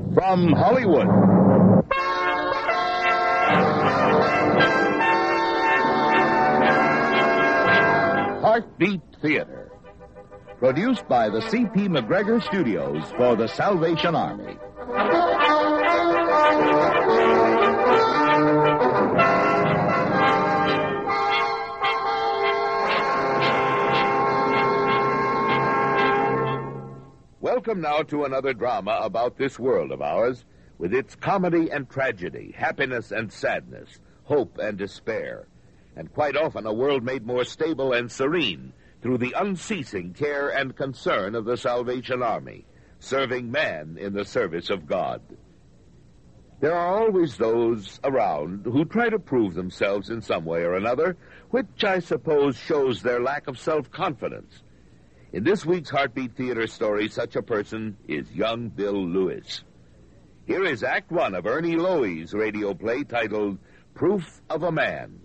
From Hollywood. Heartbeat Theater. Produced by the C.P. McGregor Studios for the Salvation Army. Welcome now to another drama about this world of ours, with its comedy and tragedy, happiness and sadness, hope and despair, and quite often a world made more stable and serene through the unceasing care and concern of the Salvation Army, serving man in the service of God. There are always those around who try to prove themselves in some way or another, which I suppose shows their lack of self-confidence. In this week's Heartbeat Theater story, such a person is young Bill Lewis. Here is Act One of Ernie Loewy's radio play titled Proof of a Man.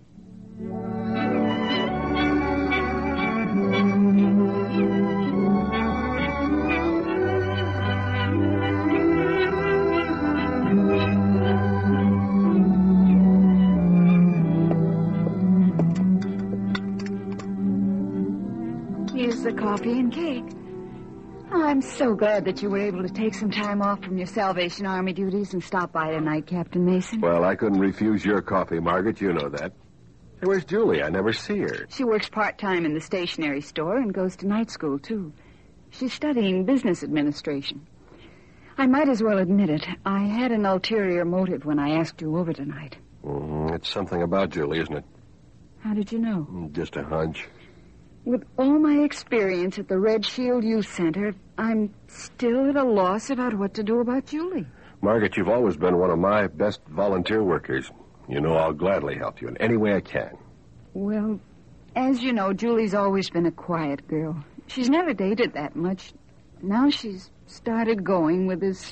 Here's the coffee and cake. Oh, I'm so glad that you were able to take some time off from your Salvation Army duties and stop by tonight, Captain Mason. Well, I couldn't refuse your coffee, Margaret. You know that. Hey, where's Julie? I never see her. She works part-time in the stationery store and goes to night school, too. She's studying business administration. I might as well admit it. I had an ulterior motive when I asked you over tonight. It's something about Julie, isn't it? How did you know? Just a hunch. With all my experience at the Red Shield Youth Center, I'm still at a loss about what to do about Julie. Margaret, you've always been one of my best volunteer workers. You know I'll gladly help you in any way I can. Well, as you know, Julie's always been a quiet girl. She's never dated that much. Now she's started going with this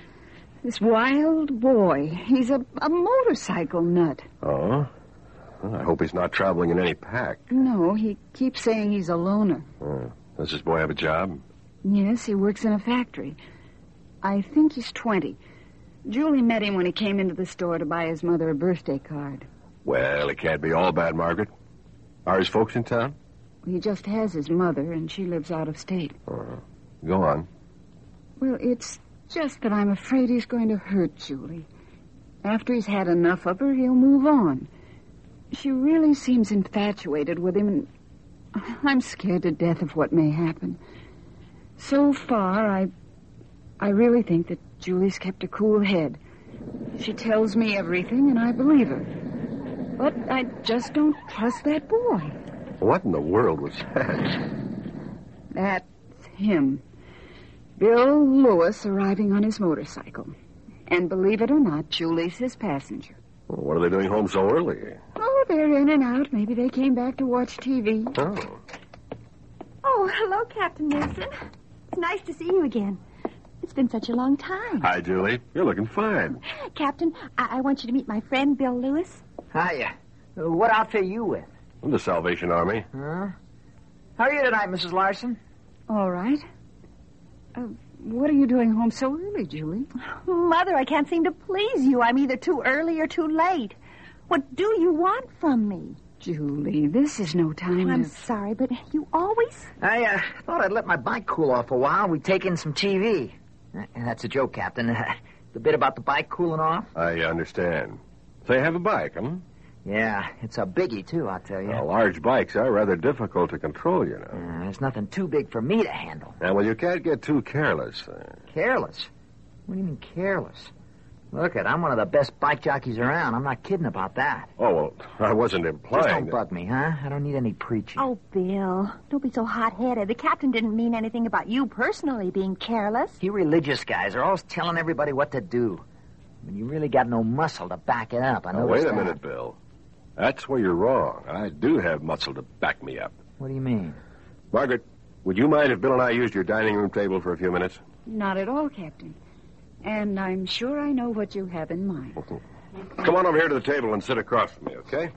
wild boy. He's a motorcycle nut. Oh? Well, I hope he's not traveling in any pack. No, he keeps saying he's a loner. Does this boy have a job? Yes, he works in a factory. I think he's 20. Julie met him when he came into the store to buy his mother a birthday card. Well, it can't be all bad, Margaret. Are his folks in town? He just has his mother, and she lives out of state. Go on. Well, it's just that I'm afraid he's going to hurt Julie. After he's had enough of her, he'll move on. She really seems infatuated with him, and I'm scared to death of what may happen. So far, I really think that Julie's kept a cool head. She tells me everything, and I believe her. But I just don't trust that boy. What in the world was that? That's him. Bill Lewis arriving on his motorcycle. And believe it or not, Julie's his passenger. Well, what are they doing home so early? Oh, they're in and out. Maybe they came back to watch TV. Oh, hello, Captain Mason. It's nice to see you again. It's been such a long time. Hi, Julie. You're looking fine. Captain, I want you to meet my friend, Bill Lewis. Hiya. What outfit are you with? I'm the Salvation Army. Huh? How are you tonight, Mrs. Larson? All right. What are you doing home so early, Julie? Mother, I can't seem to please you. I'm either too early or too late. What do you want from me? Julie, this is no time I'm to... sorry, but you always... I thought I'd let my bike cool off a while. We'd take in some TV. That's a joke, Captain. The bit about the bike cooling off? I understand. So you have a bike, huh? Yeah, it's a biggie, too, I'll tell you. Large bikes are rather difficult to control, you know. There's nothing too big for me to handle. Well, you can't get too careless. Careless? What do you mean, careless? Look, I'm one of the best bike jockeys around. I'm not kidding about that. Oh, well, I wasn't implying... Just don't bug me, huh? I don't need any preaching. Oh, Bill, don't be so hot-headed. The captain didn't mean anything about you personally being careless. You religious guys are always telling everybody what to do. I mean, you really got no muscle to back it up. I know. Wait a minute, Bill. That's where you're wrong. I do have muscle to back me up. What do you mean? Margaret, would you mind if Bill and I used your dining room table for a few minutes? Not at all, Captain. And I'm sure I know what you have in mind. Come on over here to the table and sit across from me, okay?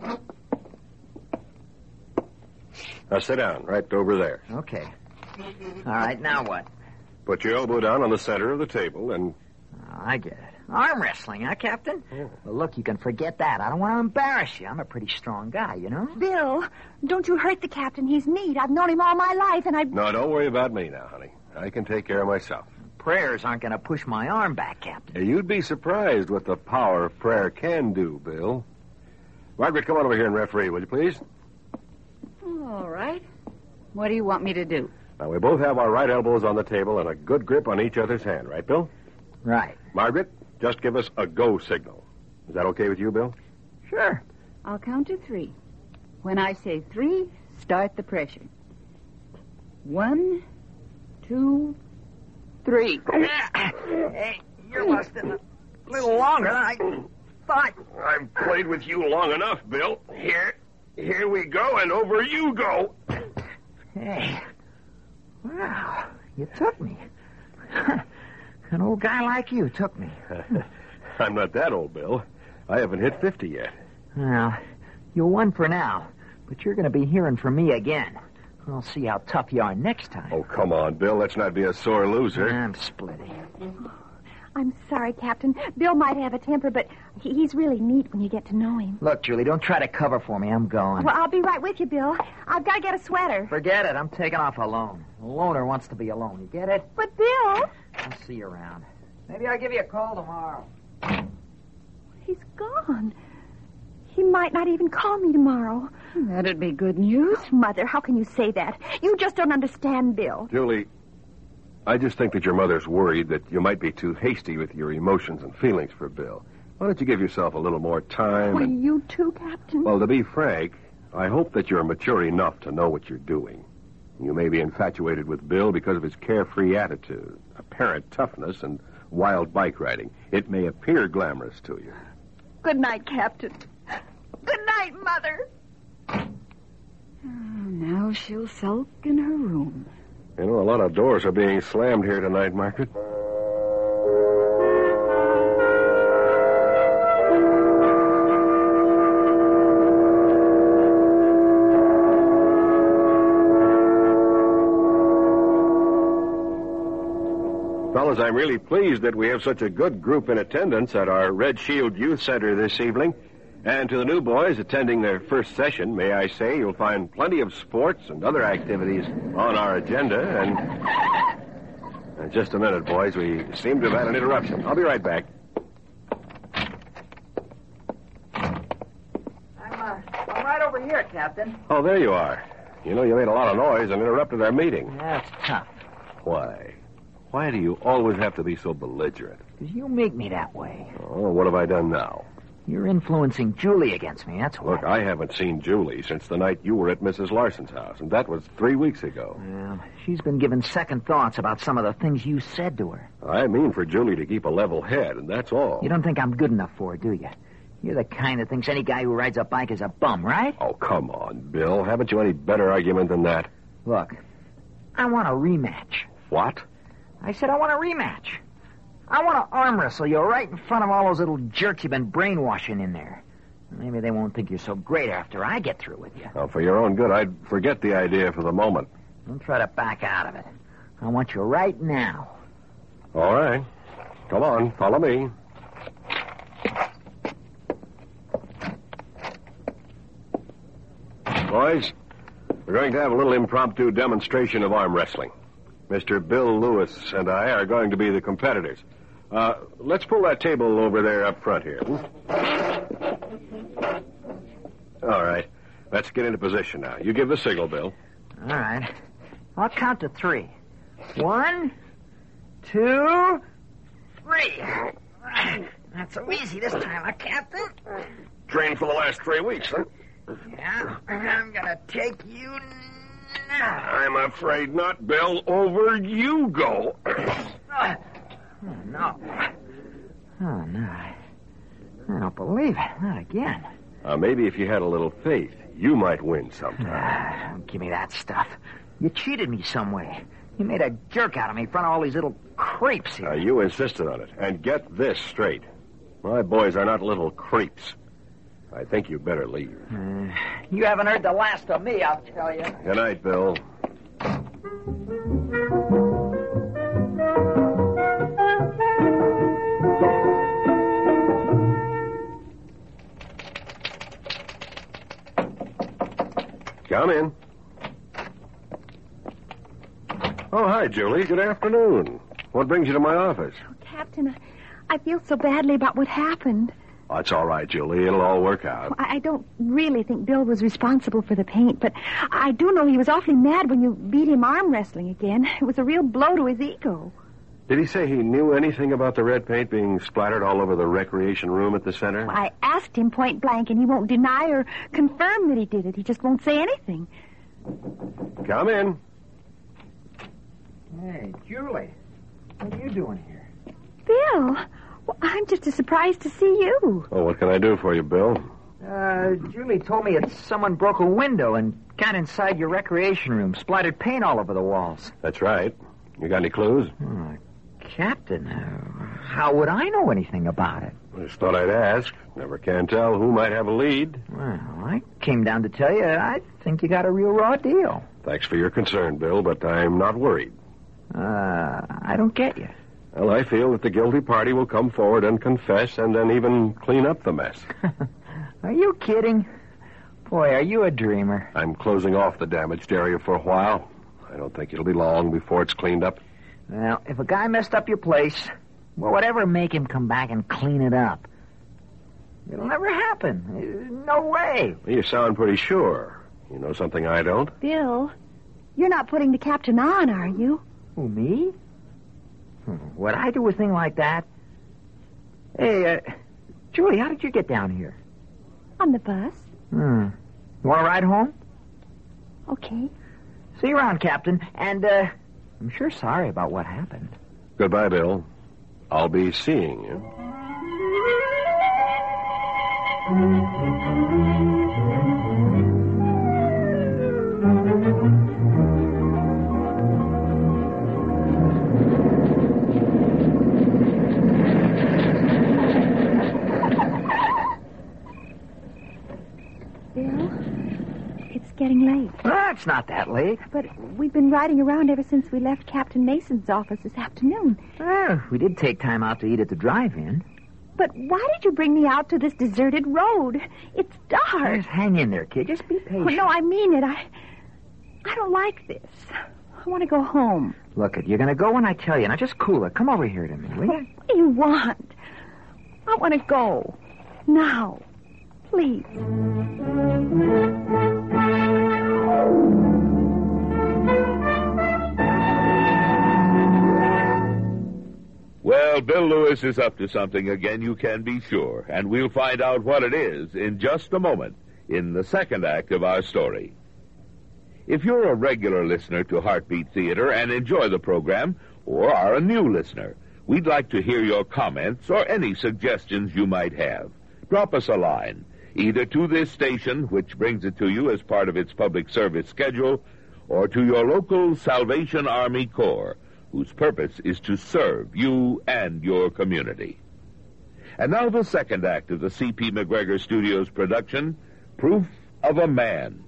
Now sit down, right over there. Okay. All right, now what? Put your elbow down on the center of the table and... I get it. Arm wrestling, huh, Captain? Yeah. Well, look, you can forget that. I don't want to embarrass you. I'm a pretty strong guy, you know? Bill, don't you hurt the captain. He's neat. I've known him all my life, and I... No, don't worry about me now, honey. I can take care of myself. Prayers aren't going to push my arm back, Captain. You'd be surprised what the power of prayer can do, Bill. Margaret, come on over here and referee, will you please? All right. What do you want me to do? Now, we both have our right elbows on the table and a good grip on each other's hand, right, Bill? Right. Margaret, just give us a go signal. Is that okay with you, Bill? Sure. I'll count to 3. When I say 3, start the pressure. 1, 2, 3. Hey, you're lasting a little longer than I thought. I've played with you long enough, Bill. Here we go, and over you go. Hey. Wow, you took me. An old guy like you took me. I'm not that old, Bill. I haven't hit 50 yet. Well, you won for now, but you're going to be hearing from me again. I'll see how tough you are next time. Oh, come on, Bill. Let's not be a sore loser. I'm splitting. I'm sorry, Captain. Bill might have a temper, but he's really neat when you get to know him. Look, Julie, don't try to cover for me. I'm going. Well, I'll be right with you, Bill. I've got to get a sweater. Forget it. I'm taking off alone. A loner wants to be alone. You get it? But, Bill... I'll see you around. Maybe I'll give you a call tomorrow. He's gone. He might not even call me tomorrow. That'd be good news. Mother, how can you say that? You just don't understand Bill. Julie, I just think that your mother's worried that you might be too hasty with your emotions and feelings for Bill. Why don't you give yourself a little more time Well, and... you too, Captain? Well, to be frank, I hope that you're mature enough to know what you're doing. You may be infatuated with Bill because of his carefree attitude, apparent toughness, and wild bike riding. It may appear glamorous to you. Good night, Captain. Good night, Mother. Now she'll sulk in her room. You know, a lot of doors are being slammed here tonight, Margaret. Fellas, I'm really pleased that we have such a good group in attendance at our Red Shield Youth Center this evening. And to the new boys attending their first session, may I say, you'll find plenty of sports and other activities on our agenda. And just a minute, boys. We seem to have had an interruption. I'll be right back. I'm right over here, Captain. Oh, there you are. You know, you made a lot of noise and interrupted our meeting. That's tough. Why? Why do you always have to be so belligerent? Because you make me that way. Oh, what have I done now? You're influencing Julie against me, that's what. Look, I haven't seen Julie since the night you were at Mrs. Larson's house, and that was 3 weeks ago. Well, she's been giving second thoughts about some of the things you said to her. I mean for Julie to keep a level head, and that's all. You don't think I'm good enough for her, do you? You're the kind that thinks any guy who rides a bike is a bum, right? Oh, come on, Bill. Haven't you any better argument than that? Look, I want a rematch. What? I said I want a rematch. I want to arm wrestle you right in front of all those little jerks you've been brainwashing in there. Maybe they won't think you're so great after I get through with you. Well, for your own good, I'd forget the idea for the moment. Don't try to back out of it. I want you right now. All right. Come on, follow me. Boys, we're going to have a little impromptu demonstration of arm wrestling. Mr. Bill Lewis and I are going to be the competitors. Let's pull that table over there up front here. All right. Let's get into position now. You give the signal, Bill. All right. I'll count to 3. 1, 2, 3. Not so easy this time, huh, Captain? Trained for the last 3 weeks, huh? Yeah, I'm gonna take you now. I'm afraid not, Bill. Over you go. Oh, no. Oh, no. I don't believe it. Not again. Maybe if you had a little faith, you might win sometime. Don't give me that stuff. You cheated me some way. You made a jerk out of me in front of all these little creeps here. You insisted on it. And get this straight. My boys are not little creeps. I think you better leave. You haven't heard the last of me, I'll tell you. Good night, Bill. Hi, Julie. Good afternoon. What brings you to my office? Oh, Captain, I feel so badly about what happened. Oh, it's all right, Julie. It'll all work out. I don't really think Bill was responsible for the paint, but I do know he was awfully mad when you beat him arm wrestling again. It was a real blow to his ego. Did he say he knew anything about the red paint being splattered all over the recreation room at the center? Well, I asked him point blank, and he won't deny or confirm that he did it. He just won't say anything. Come in. Hey, Julie. What are you doing here? Bill, well, I'm just as surprised to see you. Oh, what can I do for you, Bill? Julie told me that someone broke a window and got inside your recreation room, splattered paint all over the walls. That's right. You got any clues? Captain, how would I know anything about it? I just thought I'd ask. Never can tell who might have a lead. Well, I came down to tell you I think you got a real raw deal. Thanks for your concern, Bill, but I'm not worried. I don't get you. Well, I feel that the guilty party will come forward and confess and then even clean up the mess. Are you kidding? Boy, are you a dreamer. I'm closing off the damaged area for a while. I don't think it'll be long before it's cleaned up. Well, if a guy messed up your place, well, whatever make him come back and clean it up? It'll never happen. No way. You sound pretty sure. You know something I don't? Bill, you're not putting the captain on, are you? Who, me? Would I do a thing like that? Hey, Julie, how did you get down here? On the bus. You want to ride home? Okay. See you around, Captain. And, I'm sure sorry about what happened. Goodbye, Bill. I'll be seeing you. Bill, it's getting late. It's not that late. But we've been riding around ever since we left Captain Mason's office this afternoon. We did take time out to eat at the drive-in. But why did you bring me out to this deserted road? It's dark. Just hang in there, kid. Just be patient. Oh, no, I mean it. I don't like this. I want to go home. Look, you're going to go when I tell you. Now, just cool it. Come over here to me, will you? What do you want? I want to go. Now. Please. Well, Bill Lewis is up to something again, you can be sure. And we'll find out what it is in just a moment in the second act of our story. If you're a regular listener to Heartbeat Theater and enjoy the program, or are a new listener, we'd like to hear your comments or any suggestions you might have. Drop us a line, either to this station, which brings it to you as part of its public service schedule, or to your local Salvation Army Corps, whose purpose is to serve you and your community. And now the second act of the C.P. McGregor Studios production, Proof of a Man.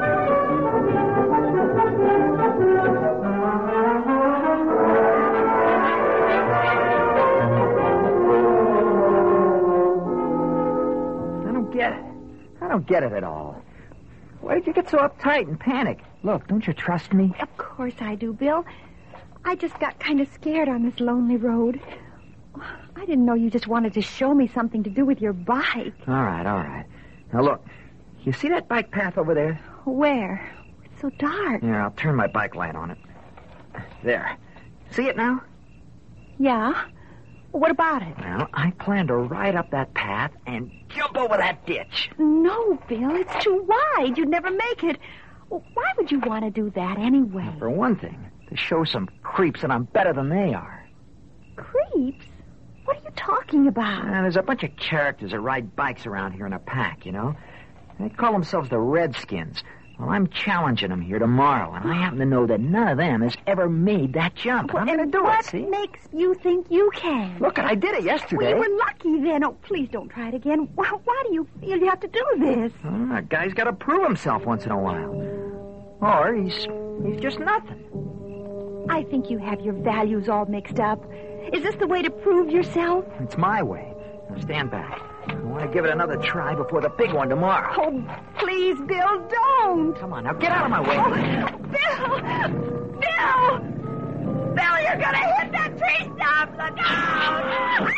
I don't get it at all. Why did you get so uptight and panic? Look, don't you trust me? Of course I do, Bill. I just got kind of scared on this lonely road. I didn't know you just wanted to show me something to do with your bike. All right. Now, look, you see that bike path over there? Where? It's so dark. Here, I'll turn my bike light on it. There. See it now? Yeah? What about it? Well, I plan to ride up that path and jump over that ditch. No, Bill, it's too wide. You'd never make it. Well, why would you want to do that anyway? For one thing, to show some creeps that I'm better than they are. Creeps? What are you talking about? There's a bunch of characters that ride bikes around here in a pack, you know. They call themselves the Redskins. Well, I'm challenging them here tomorrow, and I happen to know that none of them has ever made that jump. Well, I'm going to do what it, see? Makes you think you can? Look, I did it yesterday. Well, you were lucky then. Oh, please don't try it again. Why do you feel you have to do this? A guy's got to prove himself once in a while. Or he's just nothing. I think you have your values all mixed up. Is this the way to prove yourself? It's my way. Now stand back. I want to give it another try before the big one tomorrow. Oh, please, Bill, don't. Come on, now get out of my way. Oh, Bill! you're gonna hit that tree stump! Look out!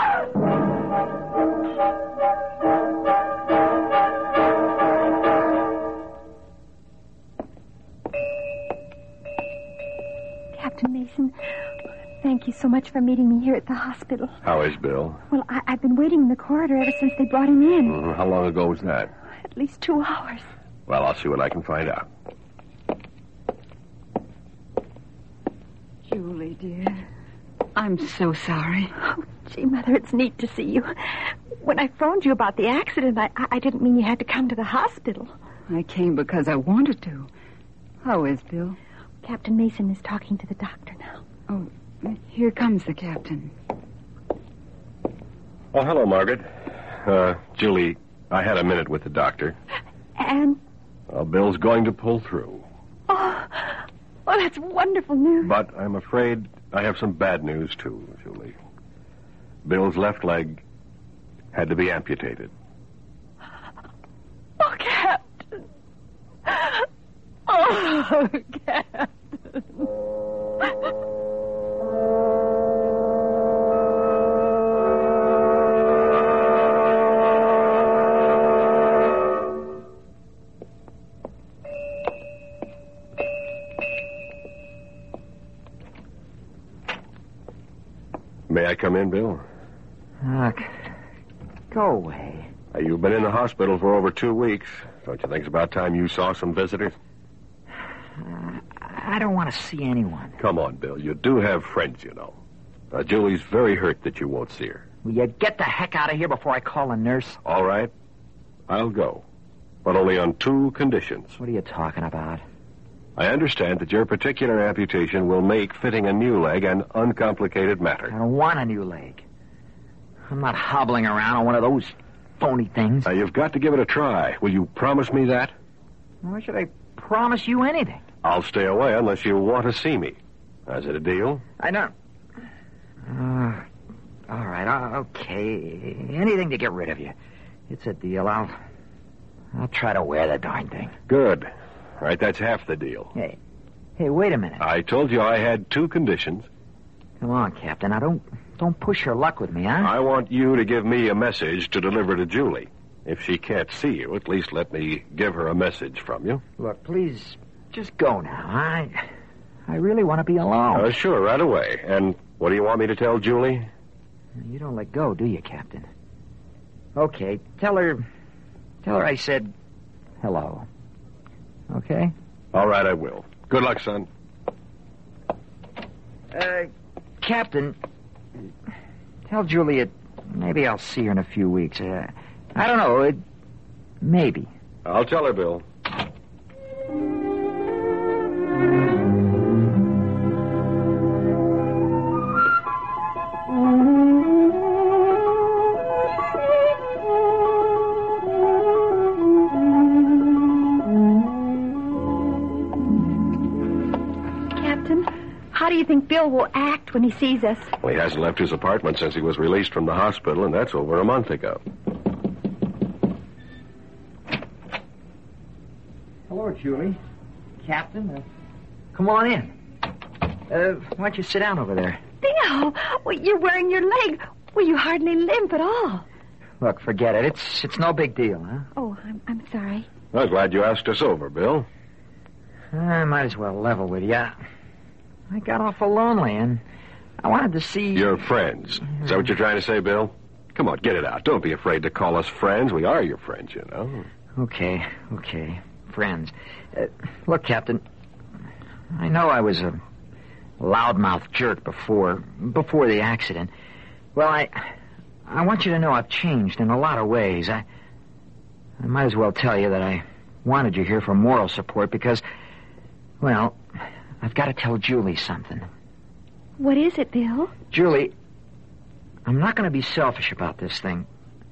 Captain Mason, thank you so much for meeting me here at the hospital. How is Bill? Well, I've been waiting in the corridor ever since they brought him in. How long ago was that? At least 2 hours. Well, I'll see what I can find out. Julie, dear, I'm so sorry. Oh, gee, Mother, it's neat to see you. When I phoned you about the accident, I didn't mean you had to come to the hospital. I came because I wanted to. How is Bill? Captain Mason is talking to the doctor now. Oh, here comes the captain. Oh, hello, Margaret. Julie, I had a minute with the doctor. And? Well, Bill's going to pull through. Oh, that's wonderful news. But I'm afraid I have some bad news, too, Julie. Bill's left leg had to be amputated. Oh, Captain. Oh, Captain. May I come in, Bill? Look, go away. You've been in the hospital for over 2 weeks. Don't you think it's about time you saw some visitors? I don't want to see anyone. Come on, Bill. You do have friends, you know. Julie's very hurt that you won't see her. Will you get the heck out of here before I call a nurse? All right. I'll go. But only on 2 conditions. What are you talking about? I understand that your particular amputation will make fitting a new leg an uncomplicated I matter. don't want a new leg. I'm not hobbling around on one of those phony things. You've got to give it a try. Will you promise me that? Why should I promise you anything? I'll stay away unless you want to see me. Is it a deal? I don't... all right, okay. Anything to get rid of you. It's a deal. I'll try to wear the darn thing. Good. All right, that's half the deal. Hey, wait a minute. I told you I had 2 conditions. Come on, Captain. Now, don't push your luck with me, huh? I want you to give me a message to deliver to Julie. If she can't see you, at least let me give her a message from you. Look, please, just go now. I really want to be alone. Sure, right away. And what do you want me to tell Julie? You don't let go, do you, Captain? Okay, tell her I said hello. Okay? All right, I will. Good luck, son. Captain, tell Juliet maybe I'll see her in a few weeks. I don't know. Maybe. I'll tell her, Bill. How do you think Bill will act when he sees us? Well, he hasn't left his apartment since he was released from the hospital, and that's over a month ago. Hello, Julie. Captain, come on in. Why don't you sit down over there? Bill, well, you're wearing your leg. Well, you hardly limp at all. Look, forget it. It's no big deal, huh? Oh, I'm sorry. I'm glad you asked us over, Bill. I might as well level with you. I got awful lonely, and I wanted to see... Your friends. Is that what you're trying to say, Bill? Come on, get it out. Don't be afraid to call us friends. We are your friends, you know. Okay. Friends. Look, Captain, I know I was a loudmouth jerk before the accident. Well, I want you to know I've changed in a lot of ways. I might as well tell you that I wanted you here for moral support because, well... I've got to tell Julie something. What is it, Bill? Julie, I'm not going to be selfish about this thing.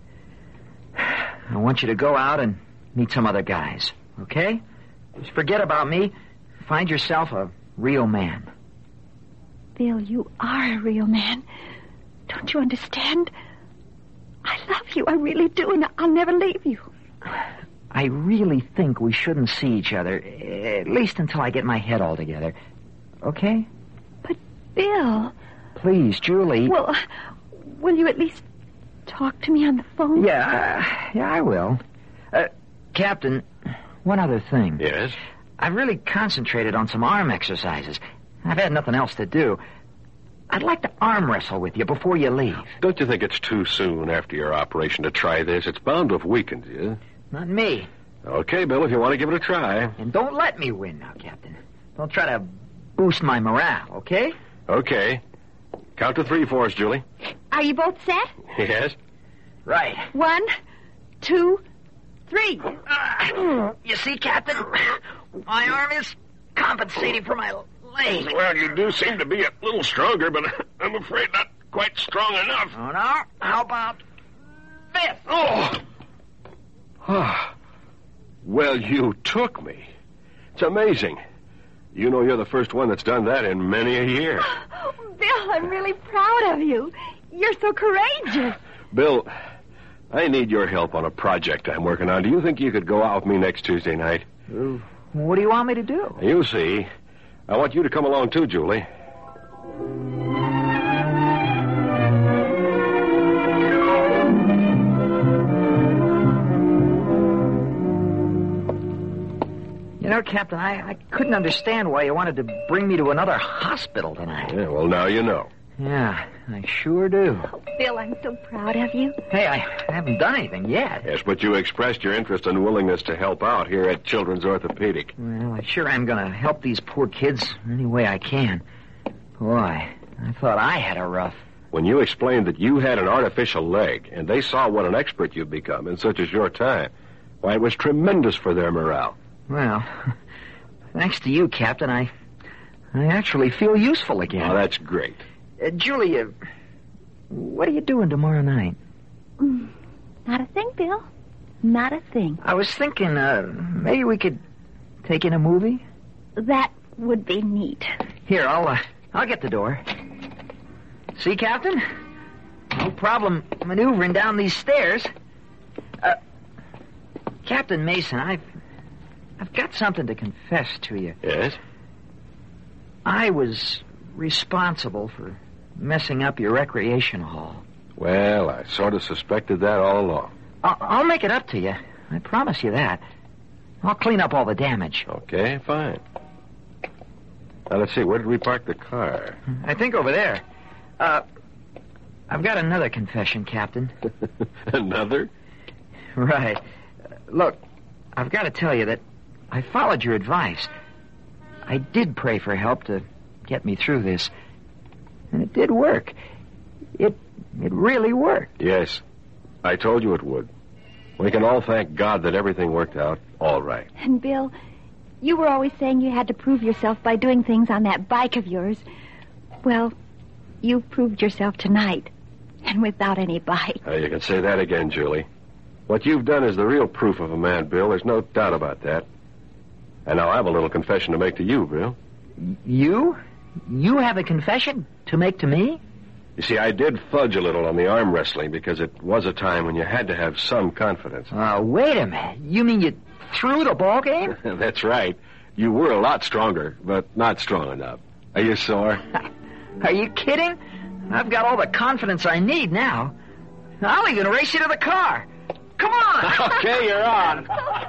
I want you to go out and meet some other guys, okay? Just forget about me. Find yourself a real man. Bill, you are a real man. Don't you understand? I love you. I really do, and I'll never leave you. I really think we shouldn't see each other, at least until I get my head all together. Okay? But, Bill. Please, Julie. Well, will you at least talk to me on the phone? Yeah, I will. Captain, one other thing. Yes? I've really concentrated on some arm exercises. I've had nothing else to do. I'd like to arm wrestle with you before you leave. Don't you think it's too soon after your operation to try this? It's bound to have weakened you. Not me. Okay, Bill, if you want to give it a try. And don't let me win now, Captain. Don't try to boost my morale, okay? Okay. Count to 3 for us, Julie. Are you both set? Yes? Right. 1, 2, 3. You see, Captain? My arm is compensating for my leg. Well, you do seem to be a little stronger, but I'm afraid not quite strong enough. Oh, no? How about this? Oh! Well, you took me. It's amazing. You know you're the first one that's done that in many a year. Bill, I'm really proud of you. You're so courageous. Bill, I need your help on a project I'm working on. Do you think you could go out with me next Tuesday night? What do you want me to do? You see. I want you to come along too, Julie. You know, Captain, I couldn't understand why you wanted to bring me to another hospital tonight. Yeah, well, now you know. Yeah, I sure do. Oh, Bill, I'm so proud of you. Hey, I haven't done anything yet. Yes, but you expressed your interest and willingness to help out here at Children's Orthopedic. Well, I sure am going to help these poor kids any way I can. Boy, I thought I had a rough. When you explained that you had an artificial leg, and they saw what an expert you've become in such a short time, why, it was tremendous for their morale. Well, thanks to you, Captain, I actually feel useful again. Oh, that's great. Julie, what are you doing tomorrow night? Not a thing, Bill. Not a thing. I was thinking, maybe we could take in a movie? That would be neat. Here, I'll get the door. See, Captain? No problem maneuvering down these stairs. Captain Mason, I've got something to confess to you. Yes? I was responsible for messing up your recreation hall. Well, I sort of suspected that all along. I'll make it up to you. I promise you that. I'll clean up all the damage. Okay, fine. Now, let's see, where did we park the car? I think over there. I've got another confession, Captain. Another? Right. Look, I've got to tell you that I followed your advice. I did pray for help to get me through this. And it did work. It really worked. Yes. I told you it would. We can all thank God that everything worked out all right. And, Bill, you were always saying you had to prove yourself by doing things on that bike of yours. Well, you proved yourself tonight. And without any bike. You can say that again, Julie. What you've done is the real proof of a man, Bill. There's no doubt about that. And now I have a little confession to make to you, Bill. You? You have a confession to make to me? You see, I did fudge a little on the arm wrestling because it was a time when you had to have some confidence. Wait a minute. You mean you threw the ball game? That's right. You were a lot stronger, but not strong enough. Are you sore? Are you kidding? I've got all the confidence I need now. I'll even race you to the car. Come on! Okay, you're on.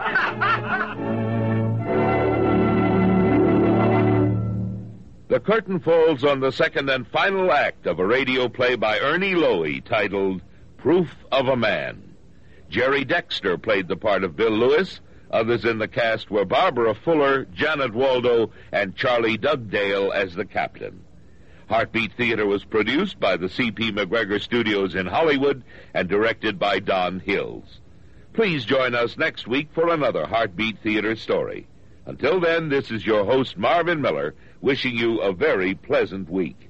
The curtain falls on the second and final act of a radio play by Ernie Lowy titled Proof of a Man. Jerry Dexter played the part of Bill Lewis. Others in the cast were Barbara Fuller, Janet Waldo, and Charlie Dugdale as the captain. Heartbeat Theater was produced by the C.P. McGregor Studios in Hollywood and directed by Don Hills. Please join us next week for another Heartbeat Theater story. Until then, this is your host, Marvin Miller, wishing you a very pleasant week.